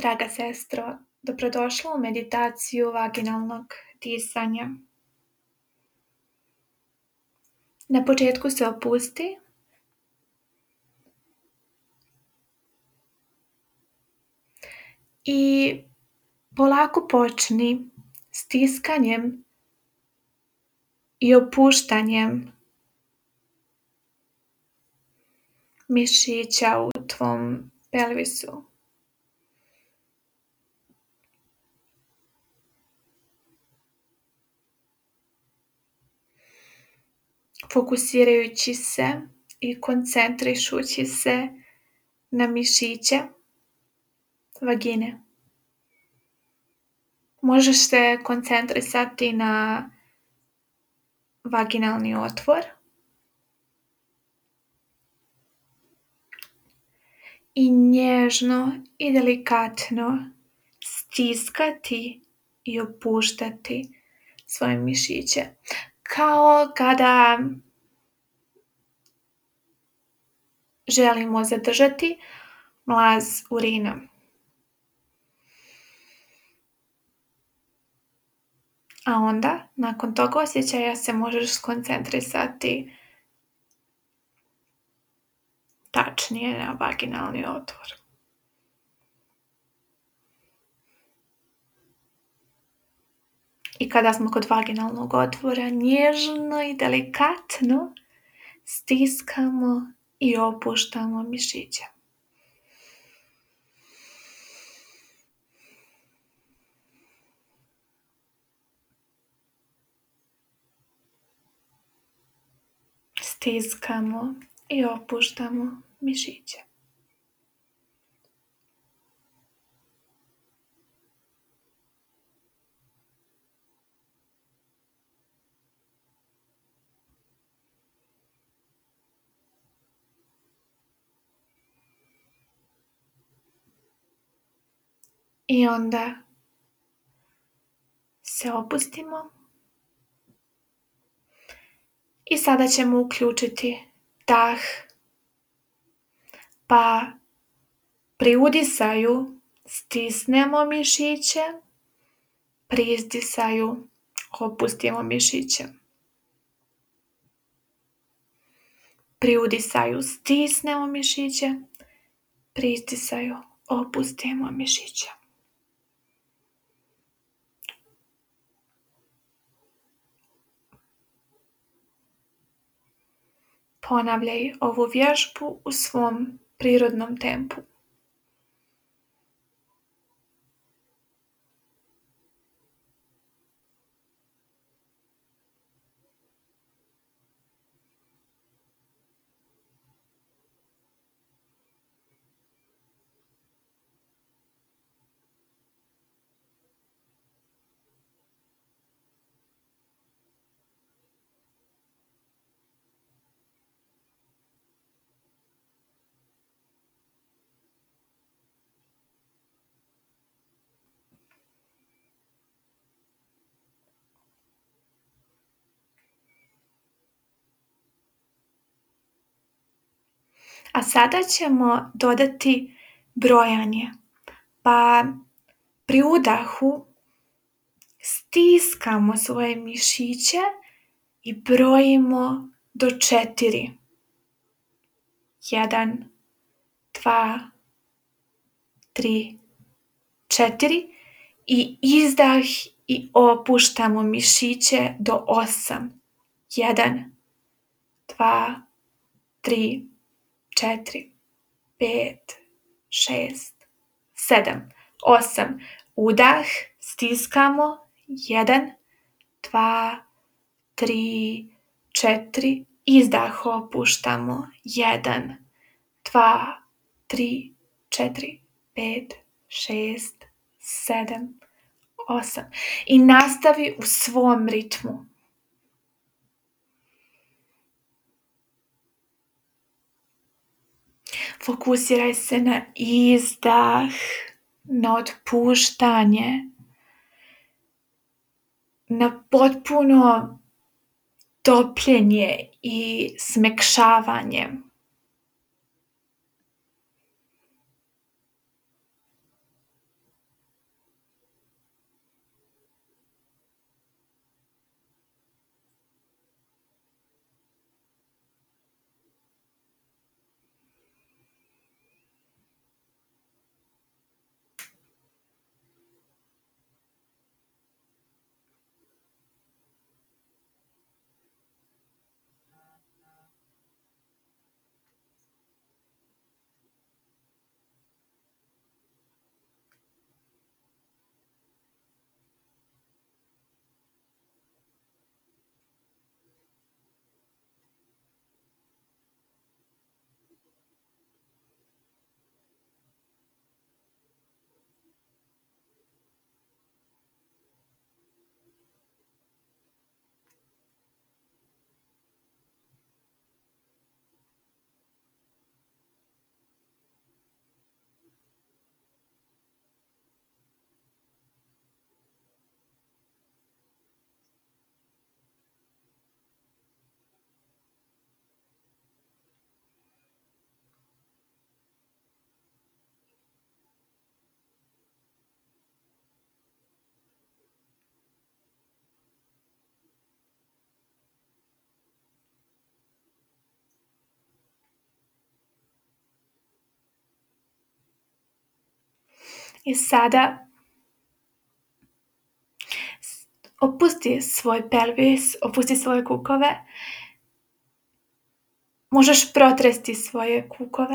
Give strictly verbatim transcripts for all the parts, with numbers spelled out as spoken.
Draga sestro, dobrodošla u meditaciju vaginalnog disanja. Na početku se opusti i polako počni stiskanjem i opuštanjem mišića u tvom pelvisu. Fokusirajući se i koncentrišući se na mišiće vagine. Možeš se koncentrisati na vaginalni otvor i nježno i delikatno stiskati i opuštati svoje mišiće. Kao kada želimo zadržati mlaz urina. A onda, nakon tog osjećaja se možeš skoncentrisati tačnije na vaginalni otvor. I kada smo kod vaginalnog otvora, nježno i delikatno stiskamo i opuštamo mišiće. Stiskamo i opuštamo mišiće. I onda se opustimo. I sada ćemo uključiti dah, pa pri udisaju stisnemo mišiće, pri izdisaju opustimo mišiće. Pri udisaju stisnemo mišiće, pri izdisaju opustimo mišiće. Ponavljaj ovu vježbu u svom prirodnom tempu. A sada ćemo dodati brojanje, pa pri udahu stiskamo svoje mišiće i brojimo do četiri. Jedan, dva, tri, četiri i izdah i opuštamo mišiće do osam. Jedan, dva, tri, četiri, pet, šest, sedam, osam. Udah stiskamo. Jedan, dva, tri, četiri. Izdah opuštamo. Jedan, dva, tri, četiri, pet, šest, sedam, osam. I nastavi u svom ritmu. Fokusiraj se na izdah, na otpuštanje, na potpuno topljenje i smekšavanje. I sada opusti svoj pelvis, opusti svoje kukove. Možeš protresti svoje kukove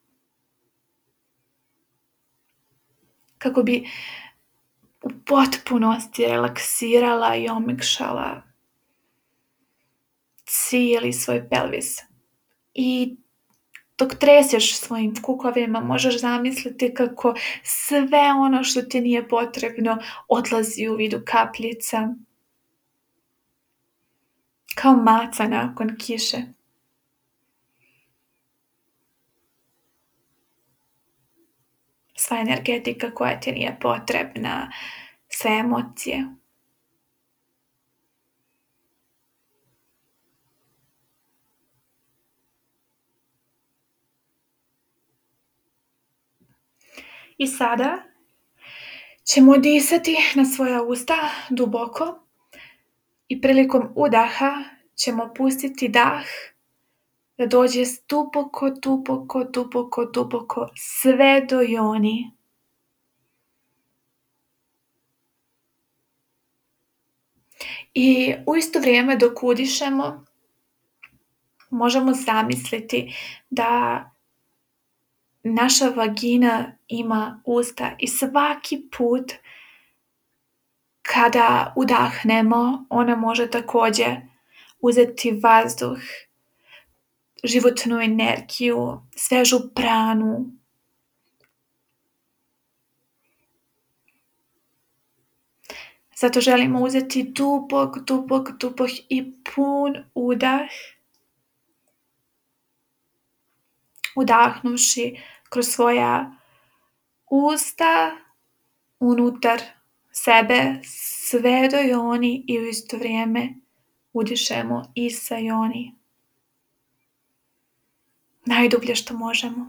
kako bi u potpunosti relaksirala i omekšala cijeli svoj pelvis. I dok treseš svojim kukovima možeš zamisliti kako sve ono što ti nije potrebno odlazi u vidu kapljica, kao maca nakon kiše. Sva energetika koja ti nije potrebna, sve emocije. I sada ćemo disati na svoja usta duboko i prilikom udaha ćemo pustiti dah da dođe duboko, duboko, duboko, duboko sve do joni. I u isto vrijeme dok udišemo možemo zamisliti da naša vagina ima usta i svaki put kada udahnemo ona može također uzeti vazduh, životnu energiju, svežu pranu. Zato želimo uzeti dubok, dubok, dubok i pun udah. Udahnuvši kroz svoja usta unutar sebe sve do joni i u isto vrijeme udišemo i sa joni. Najdublje što možemo.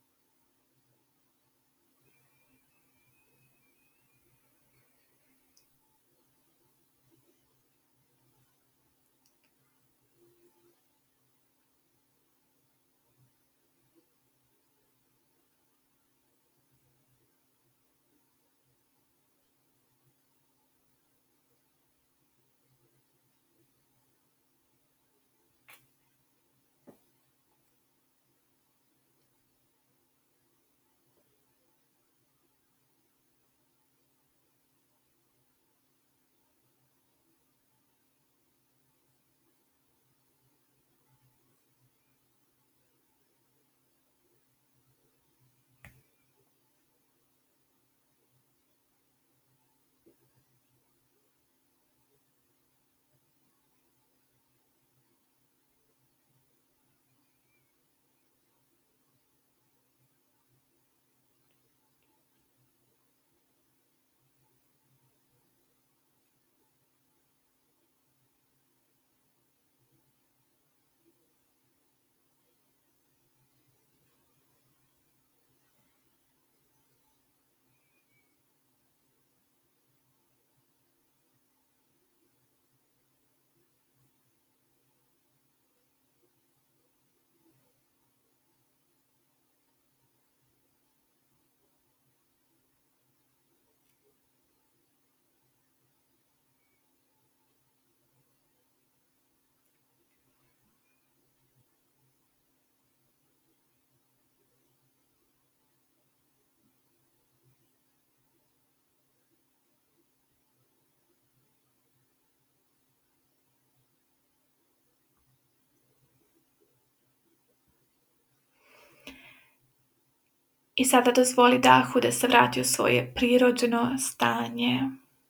I sada dozvoli dahu da se vrati u svoje prirodno stanje.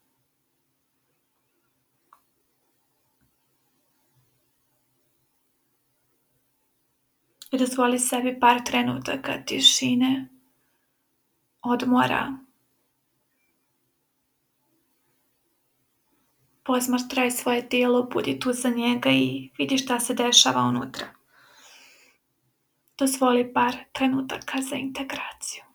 I dozvoli sebi par trenutaka tišine, odmora. Posmatraj svoje tijelo, budi tu za njega i vidi šta se dešava unutra. Dozvoli par trenutaka za integraciju.